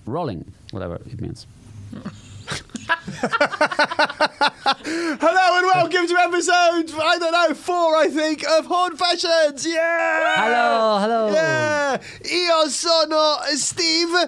rolling, whatever it means. Hello and welcome to episode, 4, I think, of Horn Fashions. Yeah! Hello. Yeah! Io sono Steve.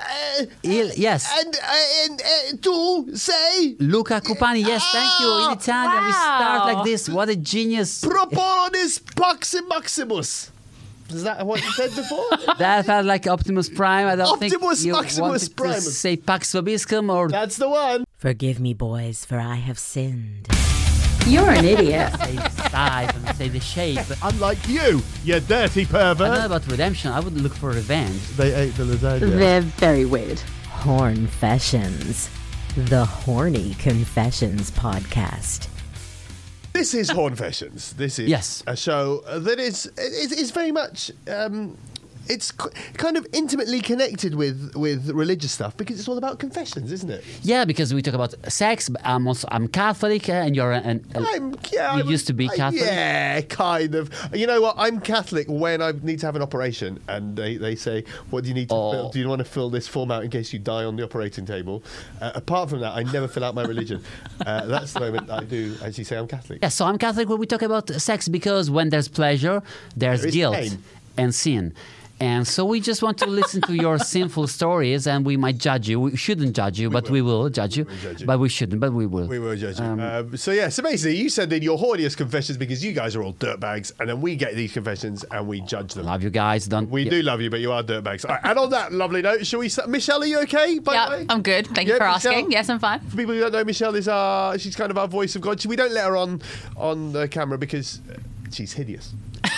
Yes. And tu sei Luca Cupani, yes, thank you. In Italian, we start like this. What a genius. Proponis Pax Maximus. Is that what you said before? That felt like Optimus Prime. I don't Optimus think you Maximus wanted to Primus. say Pax Vobiscum or... That's the one. Forgive me, boys, for I have sinned. You're an idiot. say the size and say the shape. Unlike you dirty I pervert. don't know about redemption. I would look for revenge. They ate the lasagna. They're very weird. Hornfessions, the Horny Confessions podcast. This is Hornfessions. This is Yes. a show that is very much it's kind of intimately connected with religious stuff because it's all about confessions, isn't it? Yeah, because we talk about sex. But I'm Catholic, and you're you used to be Catholic. Yeah, kind of. You know what? I'm Catholic when I need to have an operation, and they say, "What do you need to fill? Do you want to fill this form out in case you die on the operating table?" Apart from that, I never fill out my religion. That's the moment I do actually say I'm Catholic. Yeah, so I'm Catholic when we talk about sex because when there's pleasure, there's There is guilt pain. and sin. And so we just want to listen to your sinful stories, and we might judge you. We shouldn't judge you, but we will judge you. judge you. But we shouldn't, but we will. We were judging. So basically, you send in your horniest confessions because you guys are all dirtbags, and then we get these confessions and we judge them. Love you guys. We do love you, but you are dirtbags. All right, and on that lovely note, shall we start? Michelle, are you okay? By the Yeah, way? I'm good. Thank you Yeah, for Michelle? asking. Yes, I'm fine. For people who don't know, Michelle is she's kind of our voice of God. We don't let her on the camera because she's hideous.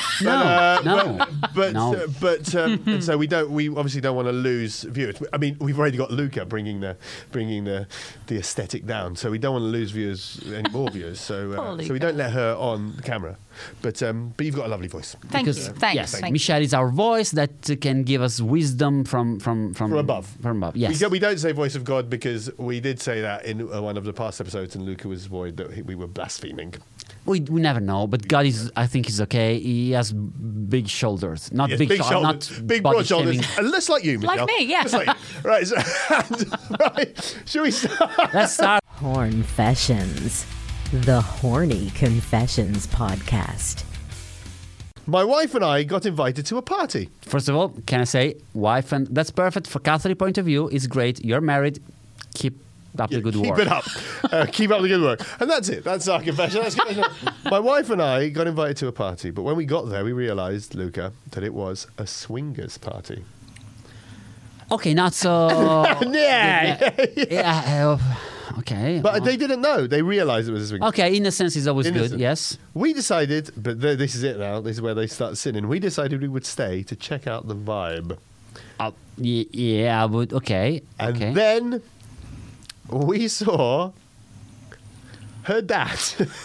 No. But No. and so we obviously don't want to lose viewers. I mean, we've already got Luca bringing the aesthetic down, so we don't want to lose any more viewers. So we don't let her on camera. But you've got a lovely voice. Thank you. Because, Thanks. yes, Thank you. Michelle is our voice that can give us wisdom from above. From above, yes. We don't say voice of God because we did say that in one of the past episodes, and Luca was worried that we were blaspheming. We never know, but God I think he's okay. He has big shoulders, not Yes, big shoulders, not big body broad shoulders, shaming. and less like you, Michelle. Like me, yeah. Just like you. Right, right. Shall we start? Let's start. Hornfessions, the Horny Confessions podcast. My wife and I got invited to a party. First of all, can I say, wife, and that's perfect for Catholic point of view. It's great. You're married. Keep up the good work. Keep it up. Keep up the good work. And that's it. That's our confession. My wife and I got invited to a party, but when we got there, we realised, Luca, that it was a swingers party. Okay, not so. Yeah. Okay. But they didn't know. They realised it was a swingers. Okay, innocence is always Innocent. good. Yes. We decided, but this is it now. This is where they start sinning. We decided we would stay to check out the vibe. Yeah, I would. Okay. And okay. then we saw her dad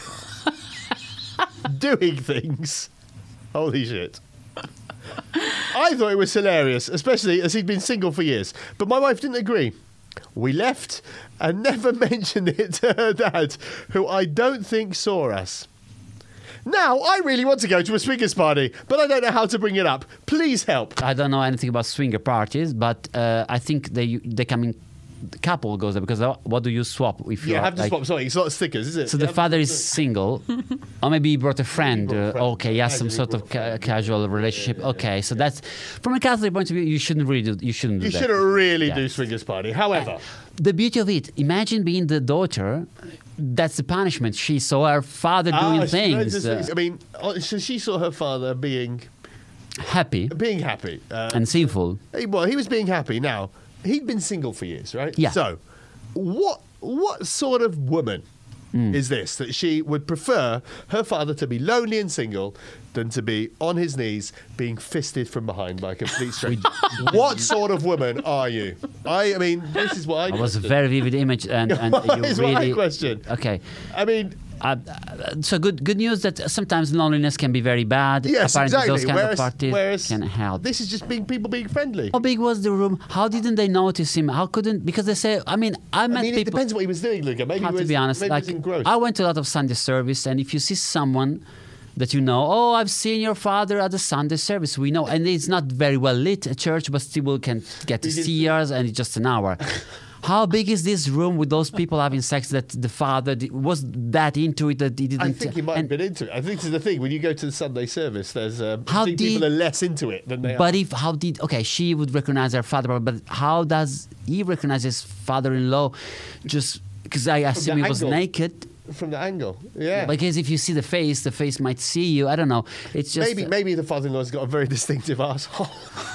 doing things. Holy shit. I thought it was hilarious, especially as he'd been single for years. But my wife didn't agree. We left and never mentioned it to her dad, who I don't think saw us. Now, I really want to go to a swingers party, but I don't know how to bring it up. Please help. I don't know anything about swinger parties, but I think they come in. The couple goes there because what do you swap if You you're have to like, swap something. It's not stickers, is it? So You the have father to- is single, or maybe he brought a friend. Okay, he has some Imagine he sort of brought a friend. casual relationship. Okay, so that's from a Catholic point of view. You shouldn't really do. You shouldn't do You that. shouldn't really Yeah. do swingers party. However, The beauty of it. Imagine being the daughter. That's the punishment. She saw her father doing things. I mean, so she saw her father being Happy happy. and sinful. He was being happy. Now, he'd been single for years, right? Yeah. So, what sort of woman is this that she would prefer her father to be lonely and single than to be on his knees being fisted from behind by a complete stranger? What sort of woman are you? I mean, this is what I It was a question. very vivid image, and you Is really. what I question. Okay. I mean, So good news that sometimes loneliness can be very bad. yes, Apparently exactly. those kind of parties can help. This is just people being friendly. How big was the room? How didn't they notice him? How couldn't? Because they say, I met I mean, it people. depends what he was doing, Luca. Maybe have he was, to be honest. maybe Like he was engrossed. I went to a lot of Sunday service, and if you see someone that you know. Oh, I've seen your father at the Sunday service. We know, and it's not very well lit a church, but still we can get to see us, and it's just an hour. How big is this room with those people having sex that the father was that into it that he didn't? I think he might have been into it. I think this is the thing. When you go to the Sunday service, there's I How think people are less into it than they are. But she would recognize her father, but how does he recognize his father-in-law? Just because I assume he was angle. naked. From the angle, yeah. Because if you see the face might see you. I don't know. It's just Maybe the father-in-law's got a very distinctive asshole.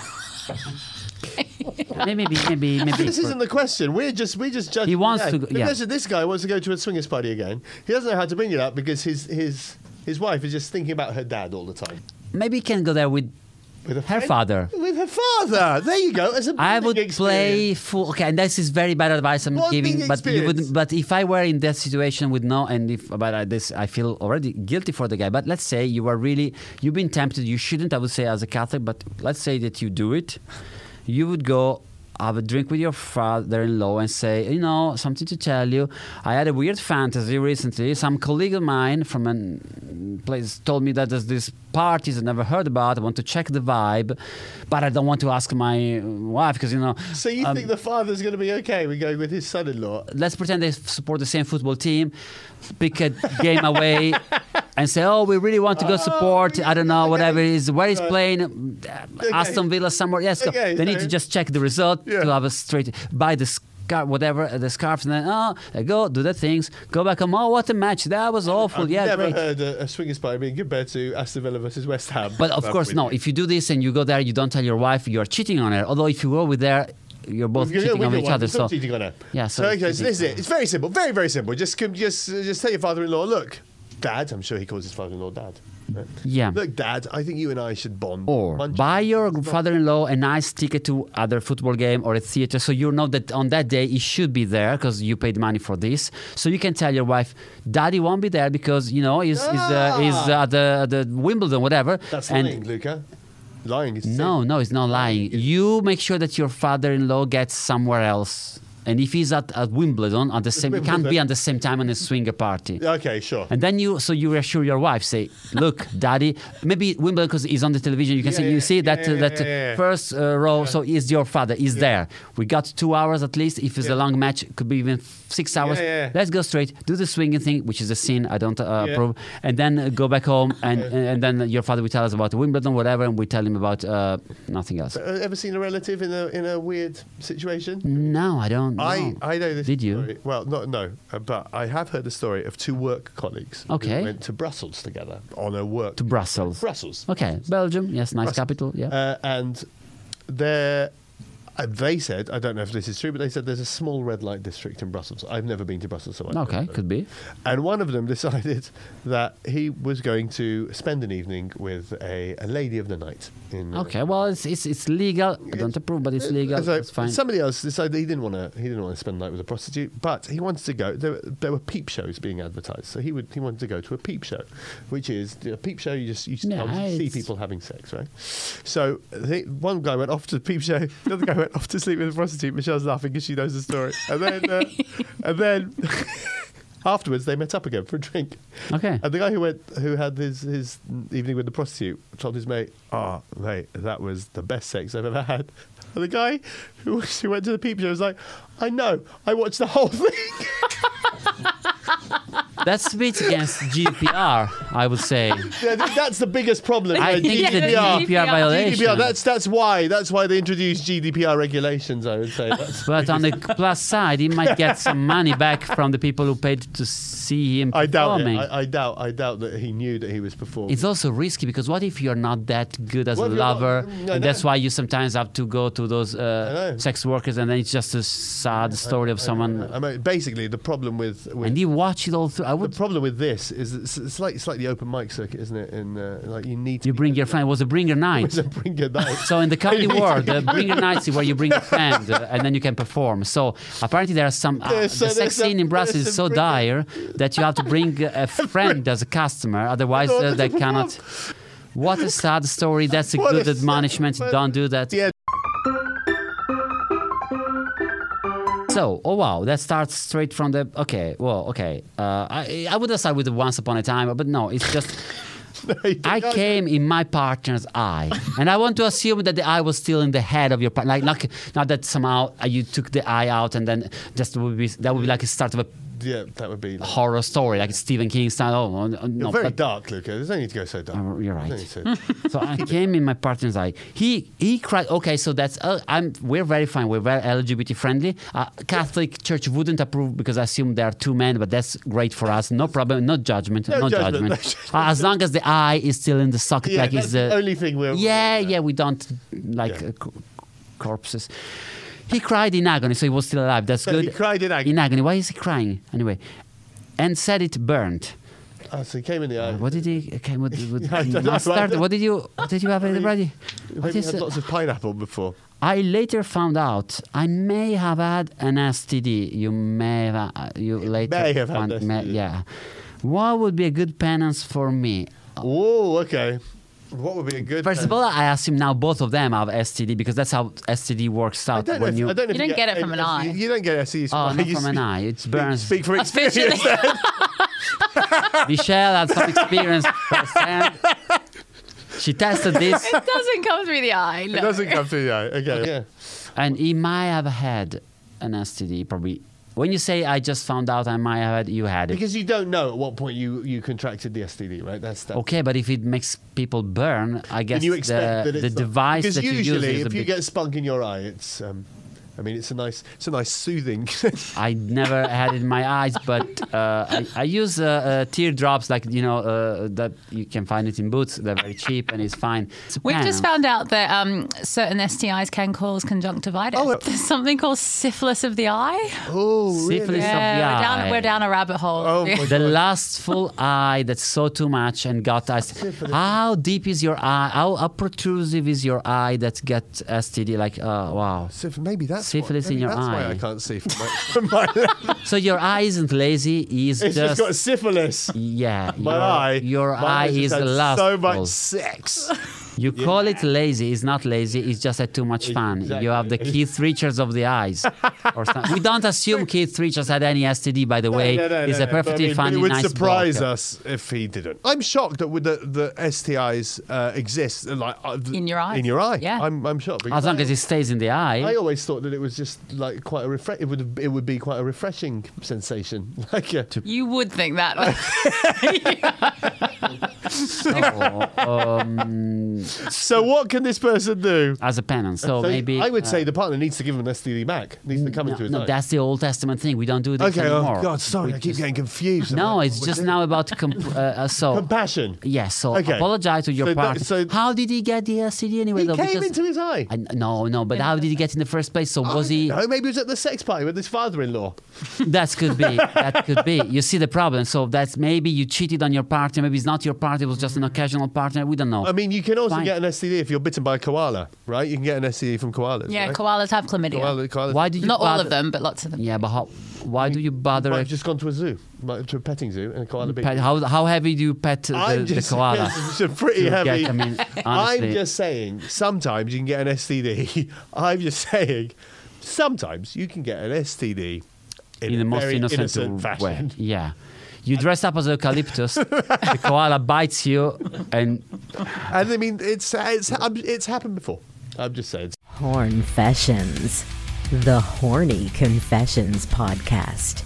maybe. This isn't the question. We're just judging. He wants the to. guy. Yeah. Listen, this guy wants to go to a swingers party again. He doesn't know how to bring it up because his wife is just thinking about her dad all the time. Maybe he can go there with With a her friend? father. With her father. There you go. As a I would bonding play experience. full. Okay, and this is very bad advice I'm Bonding giving. But you experience. wouldn't. But if I were in that situation with no, and if about this, I feel already guilty for the guy. But let's say you've been tempted. You shouldn't. I would say as a Catholic. But let's say that you do it. You would go have a drink with your father-in-law and say, something to tell you. I had a weird fantasy recently. Some colleague of mine from a place told me that there's this parties I never heard about. I want to check the vibe, but I don't want to ask my wife because, So you think the father's going to be okay with going with his son-in-law? let's pretend they support the same football team, pick a game away and say, oh, we really want to go support, I don't know, whatever it is, where he's playing, Aston Villa somewhere. Yes, go. Okay, They need to just check the result Yeah. to have a straight, buy the scarf, whatever, the scarves, and then, they go, do the things, go back home, oh, what a match, that was awful, I've yeah, never great. heard a swingers party being compared to Aston Villa versus West Ham. But of course, no, if you do this and you go there, you don't tell your wife you're cheating on her, although if you go with there, you're both cheating on each other. So cheating on her. Yeah, So so okay, it's so this is it. It's very simple, very very simple. Just tell your father-in-law, look, Dad. I'm sure he calls his father-in-law Dad. Right? yeah. Look, Dad. I think you and I should bond. Or Munch- buy your father-in-law a nice ticket to either football game or a theater, so you know that on that day he should be there because you paid money for this. So you can tell your wife, Daddy won't be there because he's at the Wimbledon, whatever. That's and lying, Luca. Lying is no, it's not lying. You make sure that your father-in-law gets somewhere else. And if he's at Wimbledon at the same, you can't be at the same time on a swinger party. Okay, sure. And then you reassure your wife, say, look, Daddy, maybe Wimbledon because he's on the television. You can say, you see that first row, so is your father, is there. We got 2 hours at least. If it's a long match, it could be even 6 hours. Yeah. Let's go straight, do the swinging thing, which is a sin, I don't approve, and then go back home, and then your father will tell us about Wimbledon, whatever, and we tell him about nothing else. Ever seen a relative in a weird situation? No, I don't. I know this. Did you? Story. Well, but I have heard the story of two work colleagues Okay. who went to Brussels together on a work To Brussels. Brussels. Okay, Belgium, yes, nice Brussels. capital, yeah. And they said, I don't know if this is true, but they said there's a small red light district in Brussels. I've never been to Brussels, so I don't Okay, know. could be. And one of them decided that he was going to spend an evening with a lady of the night. Okay, well, it's legal. I don't approve, but it's legal. So It's fine. somebody else decided he didn't want to spend the night with a prostitute, but he wanted to go. There were peep shows being advertised, so he wanted to go to a peep show, which is a peep show. You just obviously see it's- people having sex, right? So one guy went off to the peep show, the other guy went off to sleep with a prostitute. Michelle's laughing because she knows the story, and then afterwards they met up again for a drink. Okay. And the guy who had his evening with the prostitute told his mate, mate, that was the best sex I've ever had. And the guy who went to the peep show was like, I know, I watched the whole thing. That's a bit against GDPR, I would say. Yeah, that's the biggest problem. I think it's a GDPR violation. GDPR, that's why they introduced GDPR regulations, I would say. But on the plus side, he might get some money back from the people who paid to see him I doubt performing. it. I doubt that he knew that he was performing. It's also risky because what if you're not that good as What a if you're not- lover, I and that's know. why you sometimes have to go to those know. sex workers, and then it's just a sad story of someone. I mean, basically, the problem with And you watch it all through. I the would. problem with this is it's like the open mic circuit, isn't it? And like you need to You bring your friend. It was a bringer night. to bring a night. So in the comedy world, bringer nights is where you bring a friend and then you can perform. So apparently there are some the There's sex some- scene in Brussels there's is some so dire that you have to bring a friend as a customer. Otherwise, No, they that's a cannot. What a sad story. That's a What good a sad- admonishment. but- Don't do that. Yeah. So, oh wow, that starts straight from the. Okay, well, okay. I would have started with the Once Upon a Time, but no, it's just. I came in my partner's eye, and I want to assume that the eye was still in the head of your partner. Like, not that somehow you took the eye out and then that would be like a start of a Yeah, that would be horror story, like Stephen King style. Oh, no, You're very but- dark, Luca. There's no need to go so dark. You're right. There's no need to- So I came in my partner's eye. He cried. Okay, so that's we're very fine. We're very LGBT friendly. Catholic Church wouldn't approve because I assume there are two men, but that's great for us. No problem. No judgment. No No judgment, judgment. no judgment. As long as the eye is still in the socket, Yeah, like that's it's the only thing we're. yeah. We don't like Yeah. corpses. He cried in agony, so he was still alive. That's So good. he cried in agony. In agony. Why is he crying anyway? And said it burned. Oh, so he came in the eye. What did he? Okay, with I don't know. mustard? What did you have it ready? What Maybe is had it? lots of pineapple before. I later found out I may have had an STD. You may have. You later may have had found, STD. yeah. What would be a good penance for me? Oh, okay. What would be a good? First of all, I assume now both of them have STD because that's how STD works I out. don't know. when If, I don't know if You don't get it from an eye. You don't get STDs from Oh, an not eye. from an eye. It burns. Speak for experience. Officially. Michelle had some experience firsthand. She tested this, It doesn't come through the eye. It No. doesn't come through the eye. Okay. Yeah. and he might have had an STD. Probably. When you say I just found out I might have had, you had it. Because you don't know at what point you contracted the STD, right? That's Okay, but if it makes people burn, I guess And you expect that the it's device because that you use usually is a if you bit. get spunk in your eye, it's I mean it's a nice soothing. I never had it in my eyes, but I use teardrops, like that you can find it in Boots. They're very cheap and it's fine. It's a We've pen. just found out that certain STIs can cause conjunctivitis. Oh, There's something called syphilis of the eye. Oh, Syphilis of the eye. We're down a rabbit hole. Oh, my The lustful eye that saw too much and got us. How deep is your eye? How protrusive is your eye that gets STD? Like, wow. Maybe that's Syphilis in maybe your that's why eye. I can't see from my left. So your eye isn't lazy. It's just got syphilis. yeah. My Your my eye eyes is just had lustful. so much sex. You call it lazy. It's not lazy. It's just had too much fun. Exactly. You have the Keith Richards of the eyes. Or something. We don't assume Keith Richards had any STD, by the way. He's a perfectly but funny, it would nice surprise bloke. us if he didn't. I'm shocked that with the STIs exist like In your eye? In your eye. Yeah. I'm shocked. As long as it stays in the eye. I always thought that it was just like quite a it would be quite a refreshing sensation. Like You would think that. so what can this person do? As a penance. So maybe. I would say the partner needs to give him an STD back. Needs to come into his no, eye. that's the Old Testament thing. We don't do this Okay, anymore. oh God, sorry, We I keep just- getting confused. No, about it's what just we're now about so. compassion. Yes, so Okay. apologize to your So that- partner. so- How did he get the STD anyway? He though? came Because- into his eye. No, but how did he get in the first place? So was he? No, maybe it was at the sex party with his father-in-law. That could be. That could be. You see the problem. So that's maybe you cheated on your partner. Maybe it's not your partner. It was just an occasional partner. We don't know. I mean, you can also Fine. get an STD if you're bitten by a koala, right? You can get an STD from koalas. Yeah, right? koalas have chlamydia. Koalas. Why did you? Not all bother- of them, but lots of them. Yeah, but why do you bother? I've just gone to a zoo, to a petting zoo, and a koala bit. Pet, how heavy do you pet the koala? It's pretty To heavy. get- I mean, I'm honestly. just saying, sometimes you can get an STD. I'm just saying, sometimes you can get an STD in in the a most very innocent, way. fashion. Yeah. You dress up as eucalyptus, the koala bites you, and And I mean, it's happened before. I'm just saying. Hornfessions, the Horny Confessions podcast.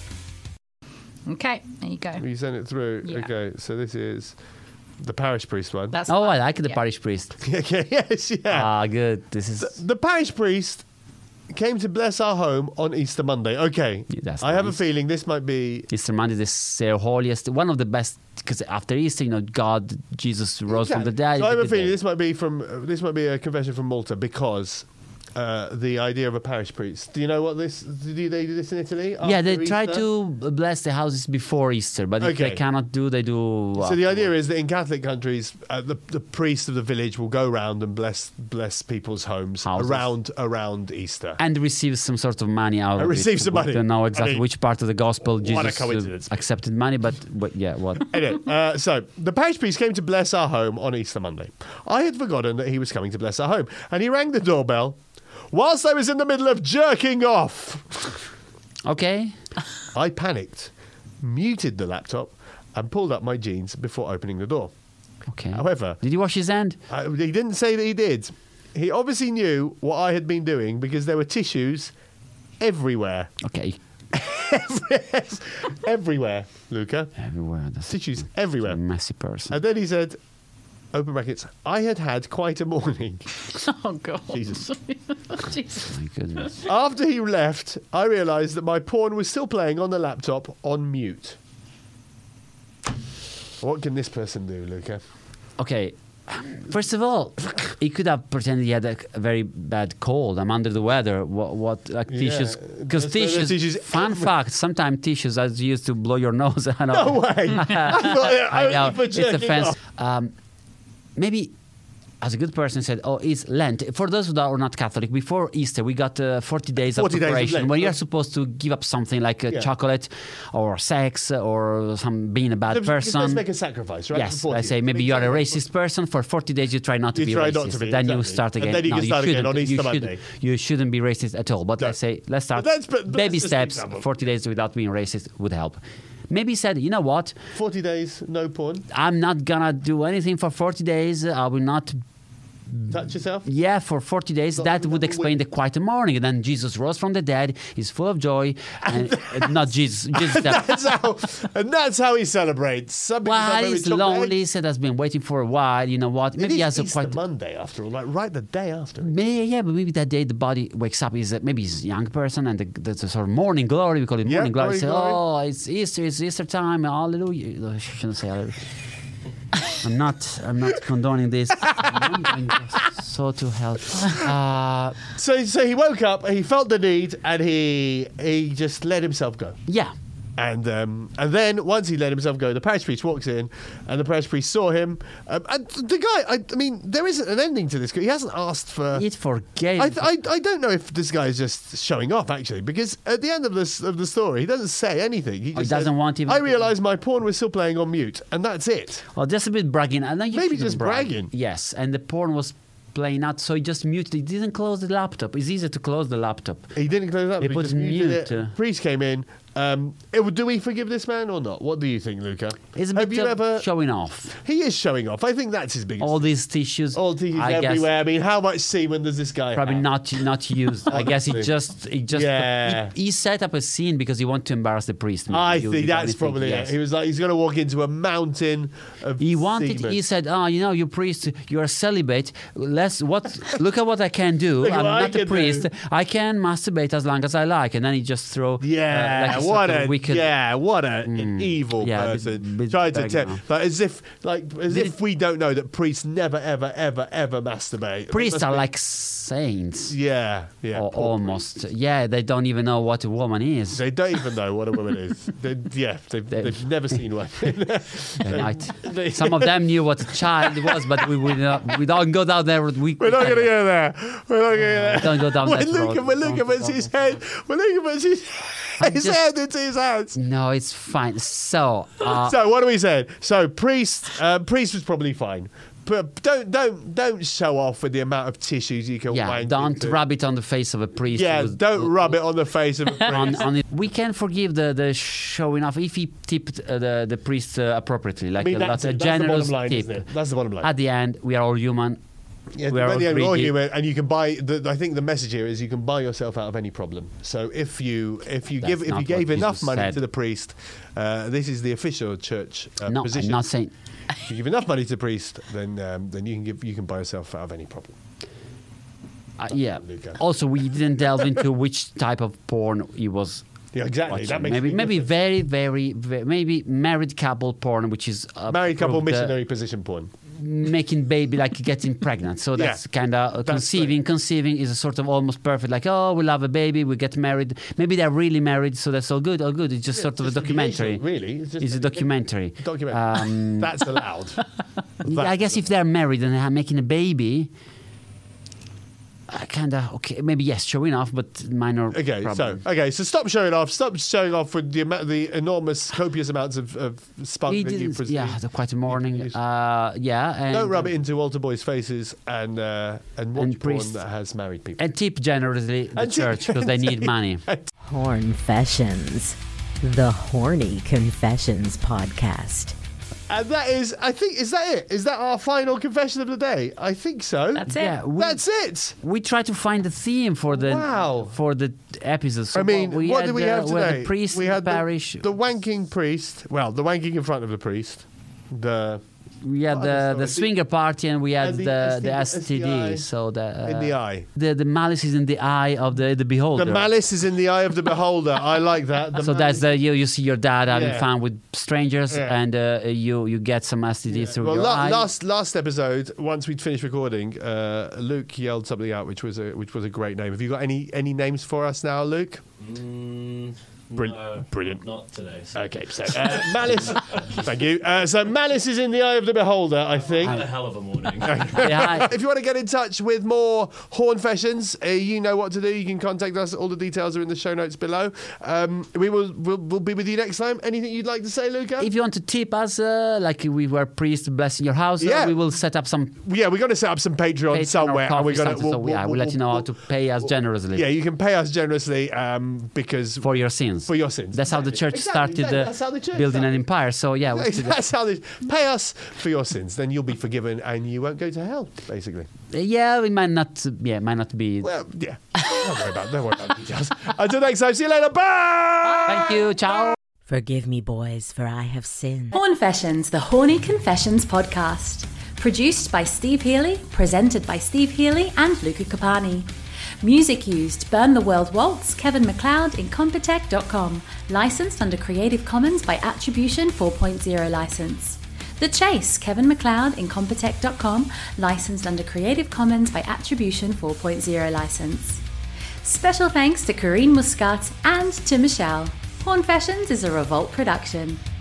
Okay, there you go. You send it through. Yeah. Okay, so this is the parish priest one. That's oh, fine. I like the Yeah. parish priest. Okay, yes, yeah. Ah, good. This is The parish priest came to bless our home on Easter Monday. Okay, Yeah, that's I have a nice. feeling this might be. Easter Monday, the holiest, one of the best. Because after Easter, God, Jesus rose from the dead. So I have a It's a good feeling day. this might be a confession from Malta because the idea of a parish priest. Do you know what this? They do this in Italy? Yeah, they after try Easter? to bless the houses before Easter, but if they Okay. cannot do, they do. So the idea is that in Catholic countries, the priest of the village will go around and bless people's homes Houses. around Easter. and receive some sort of money out of it. receive some money. We don't know I exactly mean, which part of the gospel what a Jesus coincidence. accepted money, but yeah, what? Anyway, so the parish priest came to bless our home on Easter Monday. I had forgotten that he was coming to bless our home, and he rang the doorbell whilst I was in the middle of jerking off. Okay. I panicked, muted the laptop, and pulled up my jeans before opening the door. Okay. However, Did he wash his hand? he didn't say that he did. He obviously knew what I had been doing because there were tissues everywhere. Okay. Everywhere, Luca. Everywhere. That's Tissues everywhere. a messy person. And then he said, open brackets, I had quite a morning. Oh, God. Jesus. Jesus. My goodness. After he left, I realised that my porn was still playing on the laptop on mute. What can this person do, Luca? Okay. First of all, he could have pretended he had a very bad cold. I'm under the weather. What like Yeah, tissues? Because there's no tissues fun fact, sometimes tissues are used to blow your nose. I know. No way. I thought I know. only for It's jerking offensive. off. Maybe as a good person said, oh, it's Lent. For those who are not Catholic, before Easter, we got 40 days of 40 days of preparation Lent. when you're supposed to give up something like chocolate or sex or being a bad person. Let's make a sacrifice, right? Yes, For 40 I say days. maybe you are a racist person. For 40 days, you try not to You be try racist. not to be, Then you exactly. start again. And then you can start again on shouldn't. Easter Monday. You shouldn't be racist at all. But No. let's start. But Baby just an steps. example. 40 days without being racist would help. Maybe he said, you know what? 40 days, no porn. I'm not gonna do anything for 40 days. I will not. Touch yourself. Yeah, for 40 days. That would explain the quiet morning. And then Jesus rose from the dead. He's full of joy. And not Jesus. That's how he celebrates. Some people Well, celebrate he's chocolate lonely. egg. He said, has been waiting for a while. You know what? It Maybe he is has a Easter quite. Monday after all, like right the day after. Yeah, but maybe that day the body wakes up. Maybe he's a young person and the sort of morning glory. We call it Yeah, morning glory. morning Say, glory. oh, it's Easter time. Hallelujah. I shouldn't say hallelujah. I'm not condoning this. I'm wondering this. So to help. So he woke up, he felt the need, and he just let himself go. Yeah. And then once he let himself go, the parish priest walks in, and the parish priest saw him. And the guy, I mean, there isn't an ending to this. He hasn't asked for. It forgave. I don't know if this guy is just showing off actually, because at the end of the story, he doesn't say anything. He just doesn't says, want even I to- realised my porn was still playing on mute, and that's it. Well, just a bit bragging. And then you Maybe shouldn't just brag. bragging. Yes, and the porn was playing out, so he just muted. He didn't close the laptop. It's easier to close the laptop. He didn't close up. He He put just muted mute. it. Priest came in. Do we forgive this man or not? What do you think, Luca? It's a Have bit you of ever? showing off. He is showing off. I think that's his biggest. All these tissues. All tissues I guess everywhere. I mean, how much semen does this guy probably have? not used. I guess he just Yeah. he set up a scene because he wanted to embarrass the priest. I You- think you that's only probably yes. it. He was like, he's going to walk into a mountain of He wanted. semen. He said, "Oh, you know, you priest, you are celibate. Look at what I can do. Look I'm what I not a can priest. do." I can masturbate as long as I like." And then he just throw. Yeah, like a what sort of a wicked. what an evil Yeah, a bit- person. bit Trying to big tell, now. like as if Did we don't know that priests never ever masturbate. Priests Must are be- like saints. yeah, Or poor almost. Yeah, they don't even know what a woman is. They don't even know what a woman is. They've never seen one. They might. Some of them knew what a child was, but we don't go down there. We're not going to go there. We're not going to go there. Don't go down When that Luca, road. when Luca puts his head, his just- head into his hands. No, it's fine. So, So what do we say? So priest was probably fine. But don't show off with the amount of tissues you can yeah, wank don't into. rub it on the face of a priest. Yeah, who's- don't rub it on the face of a priest. on it. We can forgive the showing off if he tipped the priest appropriately, like I mean, a that's the generous bottom line, tip. isn't it? That's the bottom line. At the end, we are all human. Yeah, we are at all the end, we're all greedy. human, and you can buy. I think the message here is you can buy yourself out of any problem. So if you not gave what enough Jesus money said. to the priest, this is the official church No, position. I'm not saying. If you give enough money to the priest, then you can buy yourself out of any problem. Yeah. Luca. Also, we didn't delve into which type of porn he was. Yeah, exactly. That watching. makes a big maybe difference. very, maybe married couple porn, which is Married couple approved, missionary position porn. making baby, like getting pregnant. So that's Yeah. kind of conceiving. Conceiving is a sort of almost perfect. Like, oh, we'll have a baby, we get married. Maybe they're really married, so that's all good. All good. It's just sort of a documentary. Really, It's a documentary. Documentary. That's allowed. I guess if they're married and they're making a baby, kind of okay. Maybe yes, showing off, but minor. Okay, problem. so stop showing off. Stop showing off with the enormous, copious amounts of spunk He that you didn't. produce. Yeah, the quite a morning. use. Yeah, and Don't rub it into altar boys' faces and watch porn priests. that has married people. and tip generously the And tip- church because they need money. Hornfessions, the Horny Confessions podcast. And that is, I think, is that it? Is that our final confession of the day? I think so. That's it. Yeah, That's it. we try to find a theme for the episodes. So I mean, what did we have we had today? the priest we in had the parish. the wanking priest. Well, the wanking in front of the priest. We had other the story. swinger party, and we had And the the STD. STI So in the eye. the malice is in the eye of the beholder. The malice is in the eye of the beholder. I like that. The So that's malice- you see your dad having Yeah. fun with strangers, Yeah. and you get some STD through Well, your eye. last episode, once we'd finished recording, Luke yelled something out, which was a great name. Have you got any names for us now, Luke? No, Brilliant. Not today. So. Okay, so malice. Thank you. So malice is in the eye of the beholder, I think. Had a hell of a morning. Yeah, If you want to get in touch with more Hornfessions, you know what to do. You can contact us. All the details are in the show notes below. We'll be with you next time. Anything you'd like to say, Luca? if you want to tip us, like we were priests blessing your house, Yeah. we will set up some Yeah, we're going to set up some Patreon, Patreon somewhere, or and we're coffee, going to. something. We'll let you know how to pay us generously Yeah, you can pay us generously because for your sins. for your sins. That's how the church Exactly, started that's how the church building an started. empire. So yeah, we should- That's how they pay us for your sins. Then you'll be forgiven and you won't go to hell, basically. yeah, we might not. Yeah, might not be. Well, yeah. Don't worry about the details. Until next time, see you later. Bye. Thank you. Ciao. Forgive me, boys, for I have sinned. Hornfessions, the Horny Confessions podcast. Produced by Steve Healy, presented by Steve Healy and Luca Capani. Music used Burn the World Waltz, Kevin MacLeod, Incompetech.com. Licensed under Creative Commons by Attribution 4.0 license. The Chase, Kevin MacLeod, Incompetech.com. Licensed under Creative Commons by Attribution 4.0 license. Special thanks to Corinne Muscat and to Michelle. Hornfessions is a Revolt production.